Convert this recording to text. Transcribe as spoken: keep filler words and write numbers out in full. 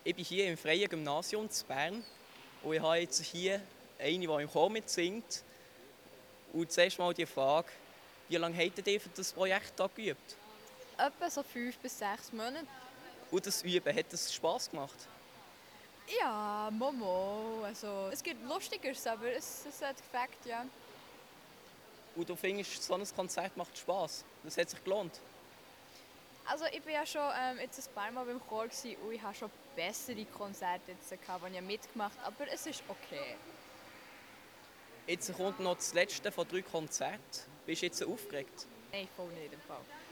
Ich bin hier im Freien Gymnasium in Bern und ich habe jetzt hier eine, die im Chor mitsingt. Und zuerst mal die Frage, wie lange habt ihr für das Projekt hier geübt? Etwa so fünf bis sechs Monate. Und das Üben, hat das Spass gemacht? Ja, Momo. Also, es gibt Lustigeres, aber es, es hat gefällt, ja. Und du findest, so ein Konzert macht Spass? Das hat sich gelohnt? Also ich war ja schon ähm, jetzt ein paar Mal beim Chor gewesen und ich habe schon bessere Konzerte jetzt gehabt, die ich mitgemacht habe, aber es ist okay. Jetzt kommt noch das letzte von drei Konzerten. Bist du jetzt aufgeregt? Nein, voll nicht im Fall.